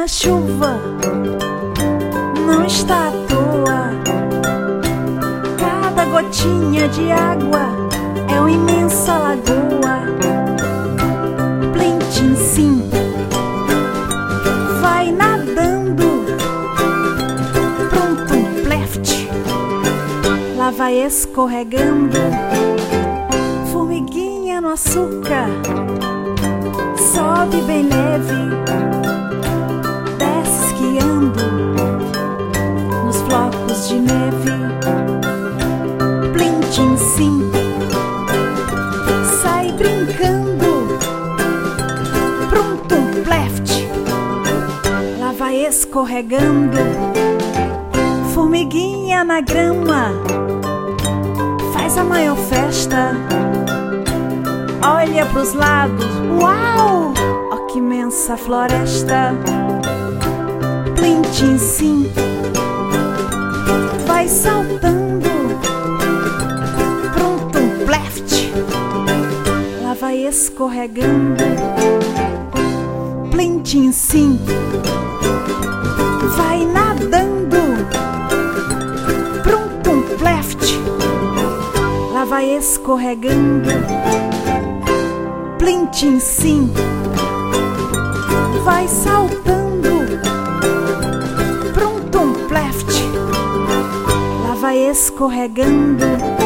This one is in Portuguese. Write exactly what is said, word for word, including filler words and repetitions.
na chuva não está à toa. Cada gotinha de água é uma imensa lagoa. Plim-tim, sim, vai nadando. Pronto, um pleft, lá vai escorregando. Formiguinha no açúcar, sobe bem leve, desce esquiando nos flocos de neve. Plim-tim, sim, sai brincando. Pronto, um pleft, lá vai escorregando. Formiguinha na grama, faz a maior festa. Olha pros lados, uau! Ó que imensa floresta. Plim-tim, sim, vai saltando. Pronto, um pleft, lá vai escorregando. Plim-tim, sim, vai nadando. Pronto, um pleft, lá vai escorregando. Plim-tim, sim, vai saltando. Pronto, um pleft, lá vai escorregando.